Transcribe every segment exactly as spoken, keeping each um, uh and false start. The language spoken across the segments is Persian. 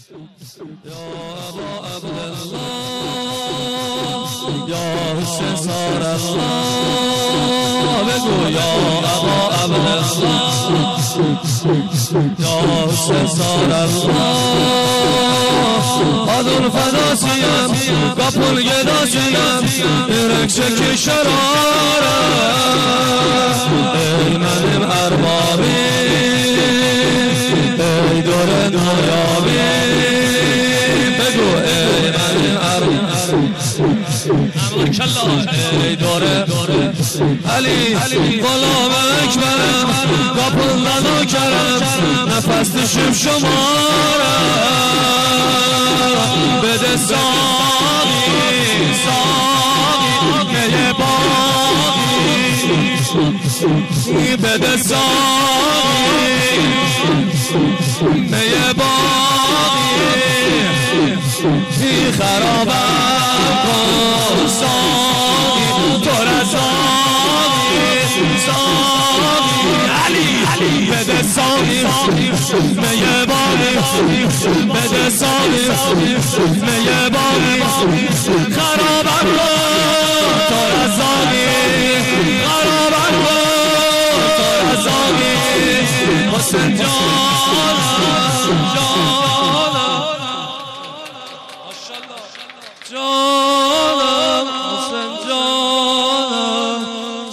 ابا عبدالله یا حسین سار الله بگو یا ابا عبدالله یا حسین سار الله آدون فداسیم گپل گداسیم ایرک شکی شرارم ای منم اربابی ای دور نایابی بگو ای منم اربابی ای دوره علی غلام اکبرم گپل ندو کرم نفس دشم شمارم بده ساقی ساقی میه باقی بده ساقی میه باقی خرابم کن ساقی تو رزاقی ساقی علی بده ساقی میه باقی بده ساقی میه باقی خرابم کن تو رزاقی خرابم کن تو رزاقی حسین جانم جانم جانم حسین جانم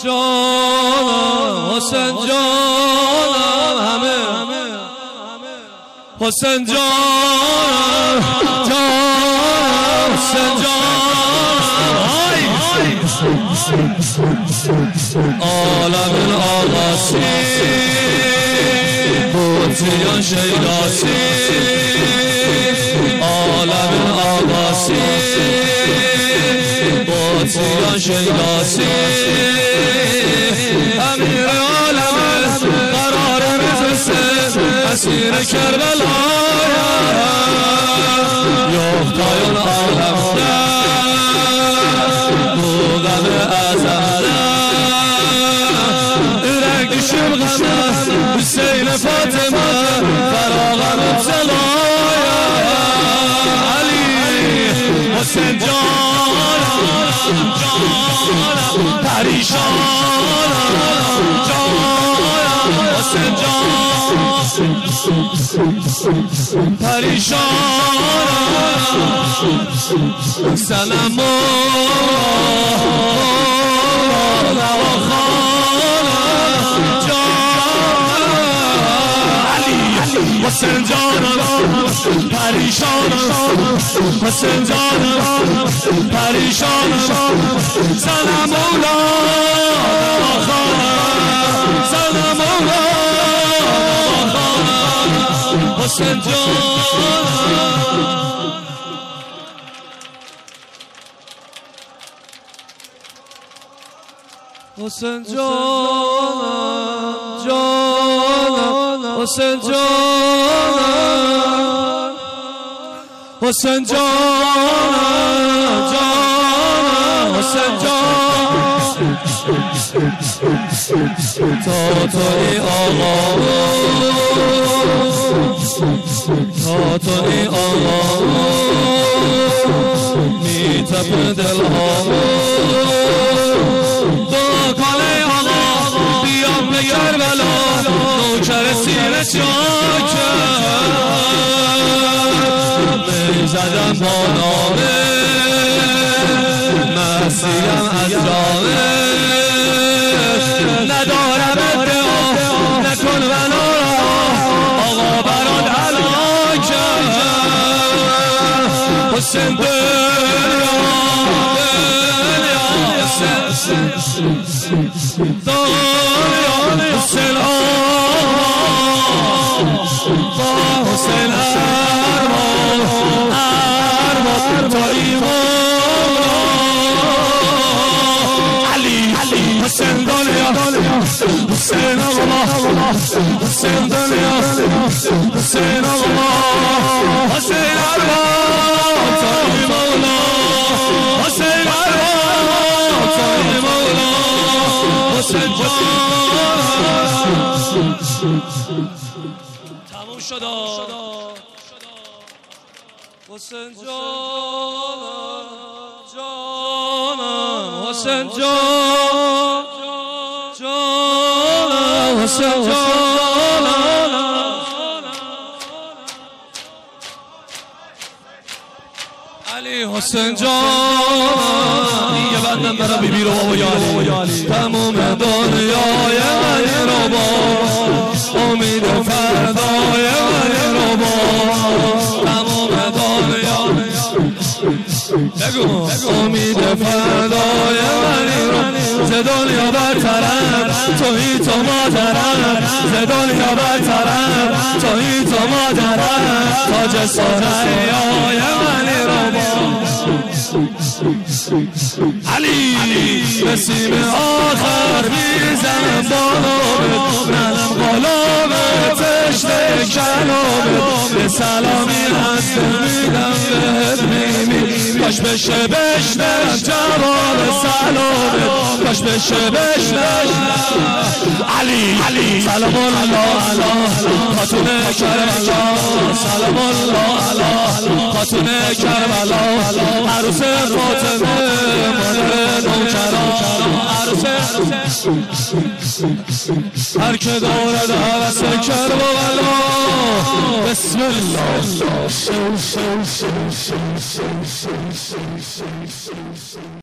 جانم حسین جانم همه حسین جانم جانم حسین جانم عالم آقاسی بوتیان شیداسی عالم آقاسی بوتیان شیداسی امیر عالم قرار میفرسته اسیر کربلایم یختایان عالم بودن ازم ایرک دشم غمه حسین فاطمه فراغم ابتلایم علی حسین جانم جانم پریشانم جانم حسین جانم پریشانم سلام مولا و خانم جانم علی حسین جانم پریشانم حسین جانم پریشانم سلام مولا و خانم سلام مولا و خانم حسین جانم حسین جانم جانم حسین جانم حسین جانم جانم حسین جانم تا تو ای آقا تا تو ای آقا می تپه دلهامو کربلا نوکر سینه چاکم میزدم با نامه مسیرم از جامش ندارم ادعا نکن بنا آقا برات هلاکم حسین دنیا دنیا حسین حسین با حسین ارمان ارمان تا ایمان علی حسین دنیا حسین آقا حسین دنیا حسین آقا حسین ارمان تا ایمان حسین ارمان تا ایمان حسین تموم شد. حسین جانم جانم حسین جان جانم حسین جانم علی حسین جان یه بندم برم بیبی رو بابا یالی تموم دنیای منی رو با امید فردای منی رو با تموم دنیا بگو امید فردای منی رو ز دنیا برترم توی تو مادرم ز دنیا برترم توی تو مادرم تاج ثنایای منی رو با علی نسیم آخر میزنم بالامت منم غلامت تشنه کلامت به سلامی هست میدم بهت میمی کاش بشه بشنم جواب سلامت کاش بشه بشنم علی سلام الله علی خاتون کربلا سلام الله علی خاتون کربلا عروس فاطمه مادر نوکران عروس هر که دارد هوس کربلا بسم الله